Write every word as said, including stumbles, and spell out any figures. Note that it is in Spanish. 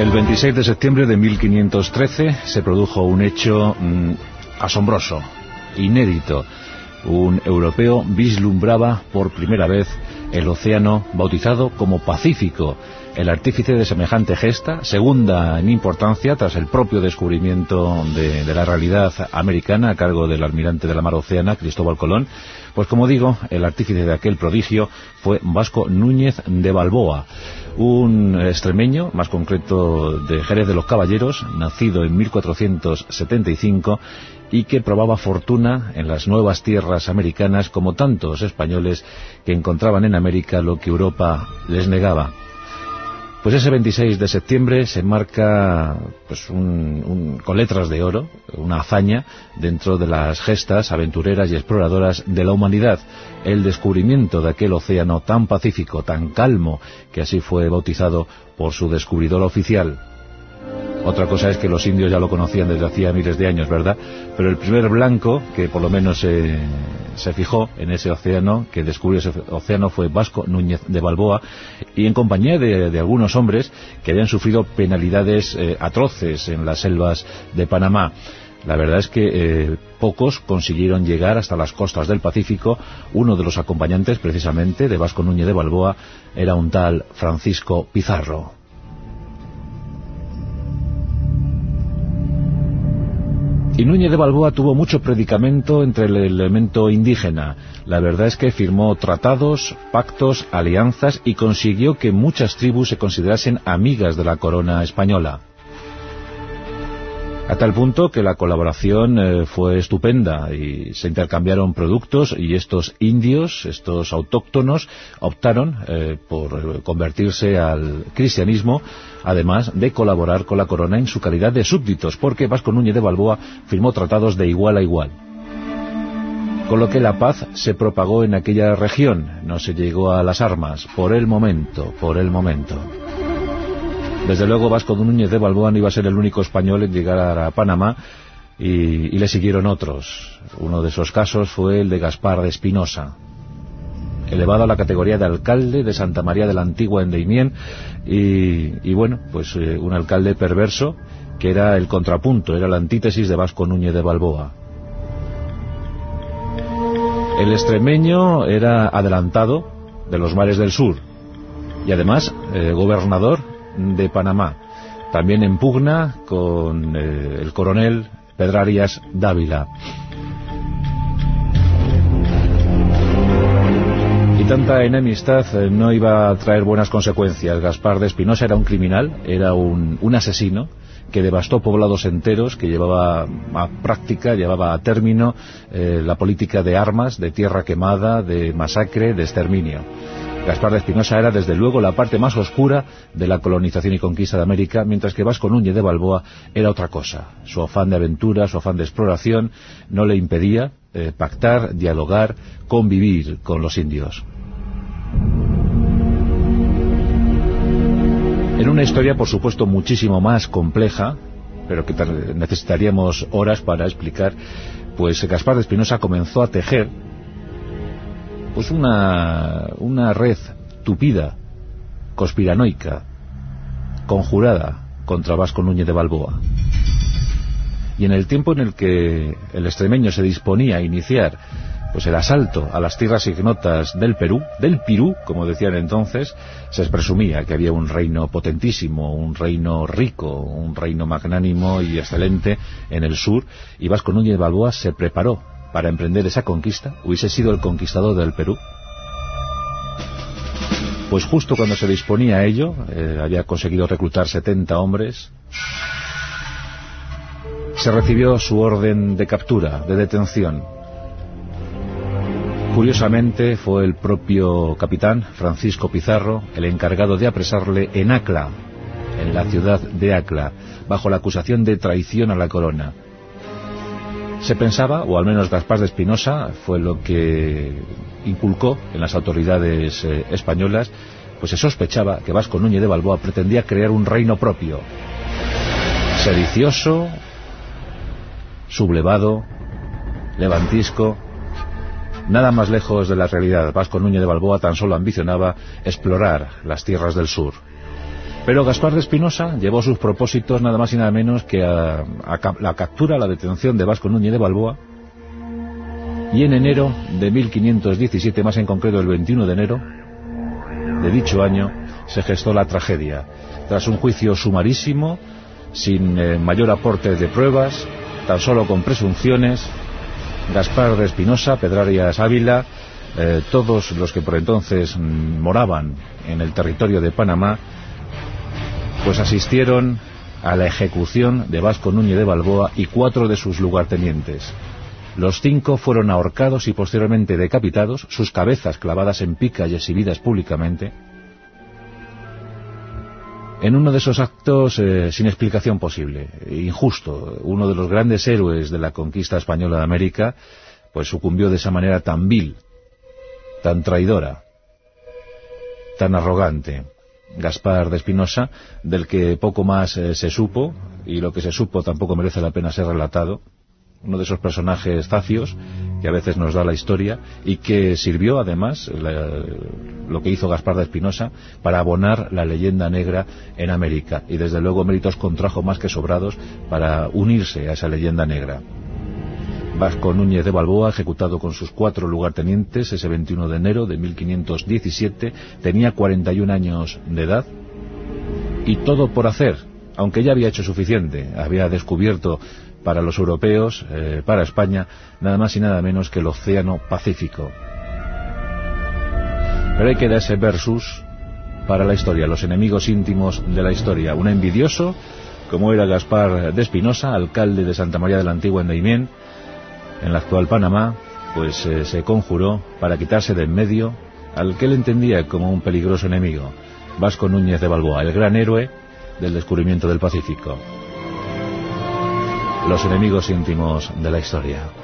El veintiséis de septiembre de mil quinientos trece se produjo un hecho mmm, asombroso, inédito. Un europeo vislumbraba por primera vez el océano bautizado como Pacífico. El artífice de semejante gesta, segunda en importancia tras el propio descubrimiento de, de la realidad americana a cargo del almirante de la mar Océana, Cristóbal Colón, pues como digo, el artífice de aquel prodigio fue Vasco Núñez de Balboa, un extremeño, más concreto de Jerez de los Caballeros, nacido en mil cuatrocientos setenta y cinco y que probaba fortuna en las nuevas tierras americanas como tantos españoles que encontraban en América lo que Europa les negaba. Pues ese veintiséis de septiembre se marca pues un, un, con letras de oro, una hazaña dentro de las gestas aventureras y exploradoras de la humanidad, el descubrimiento de aquel océano tan pacífico, tan calmo, que así fue bautizado por su descubridor oficial. Otra cosa es que los indios ya lo conocían desde hacía miles de años, ¿verdad? Pero el primer blanco que por lo menos eh, se fijó en ese océano, que descubrió ese océano, fue Vasco Núñez de Balboa, y en compañía de, de algunos hombres que habían sufrido penalidades eh, atroces en las selvas de Panamá. La verdad es que eh, pocos consiguieron llegar hasta las costas del Pacífico. Uno de los acompañantes, precisamente, de Vasco Núñez de Balboa, era un tal Francisco Pizarro. Y Núñez de Balboa tuvo mucho predicamento entre el elemento indígena. La verdad es que firmó tratados, pactos, alianzas y consiguió que muchas tribus se considerasen amigas de la corona española. A tal punto que la colaboración eh, fue estupenda y se intercambiaron productos, y estos indios, estos autóctonos, optaron eh, por convertirse al cristianismo, además de colaborar con la corona en su calidad de súbditos, porque Vasco Núñez de Balboa firmó tratados de igual a igual. Con lo que la paz se propagó en aquella región, no se llegó a las armas, por el momento, por el momento. Desde luego Vasco Núñez de Balboa no iba a ser el único español en llegar a Panamá, y, y le siguieron otros. Uno de esos casos fue el de Gaspar de Espinosa, elevado a la categoría de alcalde de Santa María de la Antigua en Daimiel, y, y bueno, pues eh, un alcalde perverso que era el contrapunto, era la antítesis de Vasco Núñez de Balboa. El extremeño era adelantado de los mares del sur y además eh, gobernador de Panamá, también en pugna con eh, el coronel Pedrarias Dávila. Y tanta enemistad eh, no iba a traer buenas consecuencias. Gaspar de Espinosa era un criminal, era un, un asesino que devastó poblados enteros, que llevaba a práctica, llevaba a término eh, la política de armas, de tierra quemada, de masacre, de exterminio. Gaspar de Espinosa era desde luego la parte más oscura de la colonización y conquista de América, mientras que Vasco Núñez de Balboa era otra cosa. Su afán de aventura, su afán de exploración no le impedía eh, pactar, dialogar, convivir con los indios. En una historia, por supuesto, muchísimo más compleja, pero que necesitaríamos horas para explicar, pues Gaspar de Espinosa comenzó a tejer pues una, una red tupida, conspiranoica, conjurada contra Vasco Núñez de Balboa. Y en el tiempo en el que el extremeño se disponía a iniciar pues el asalto a las tierras ignotas del Perú, del Pirú, como decían entonces, se presumía que había un reino potentísimo, un reino rico, un reino magnánimo y excelente en el sur, y Vasco Núñez de Balboa se preparó para emprender esa conquista. Hubiese sido el conquistador del Perú. Pues justo cuando se disponía a ello, eh, había conseguido reclutar setenta hombres, se recibió su orden de captura, de detención. Curiosamente fue el propio capitán Francisco Pizarro el encargado de apresarle en Acla, en la ciudad de Acla, bajo la acusación de traición a la corona. Se pensaba, o al menos Gaspar de Espinosa fue lo que inculcó en las autoridades eh, españolas, pues se sospechaba que Vasco Núñez de Balboa pretendía crear un reino propio, sedicioso, sublevado, levantisco. Nada más lejos de la realidad. Vasco Núñez de Balboa tan solo ambicionaba explorar las tierras del sur. Pero Gaspar de Espinosa llevó sus propósitos nada más y nada menos que a, a la captura, la detención de Vasco Núñez de Balboa, y en enero de mil quinientos diecisiete, más en concreto el veintiuno de enero de dicho año, se gestó la tragedia. Tras un juicio sumarísimo, sin eh, mayor aporte de pruebas, tan solo con presunciones, Gaspar de Espinosa, Pedrarias Ávila, eh, todos los que por entonces mm, moraban en el territorio de Panamá, pues asistieron a la ejecución de Vasco Núñez de Balboa y cuatro de sus lugartenientes. Los cinco fueron ahorcados y posteriormente decapitados, sus cabezas clavadas en pica y exhibidas públicamente, en uno de esos actos eh, sin explicación posible, injusto. Uno de los grandes héroes de la conquista española de América, pues sucumbió de esa manera tan vil, tan traidora, tan arrogante. Gaspar de Espinosa, del que poco más eh, se supo, y lo que se supo tampoco merece la pena ser relatado. Uno de esos personajes zafios que a veces nos da la historia y que sirvió además, la, lo que hizo Gaspar de Espinosa, para abonar la leyenda negra en América, y desde luego méritos contrajo más que sobrados para unirse a esa leyenda negra. Vasco Núñez de Balboa, ejecutado con sus cuatro lugartenientes ese veintiuno de enero de mil quinientos diecisiete, tenía cuarenta y un años de edad, y todo por hacer, aunque ya había hecho suficiente. Había descubierto para los europeos, eh, para España, nada más y nada menos que el Océano Pacífico. Pero hay que dar ese versus para la historia, los enemigos íntimos de la historia. Un envidioso, como era Gaspar de Espinosa, alcalde de Santa María de la Antigua en Daimiel, en la actual Panamá, pues eh, se conjuró para quitarse de en medio al que él entendía como un peligroso enemigo, Vasco Núñez de Balboa, el gran héroe del descubrimiento del Pacífico. Los enemigos íntimos de la historia.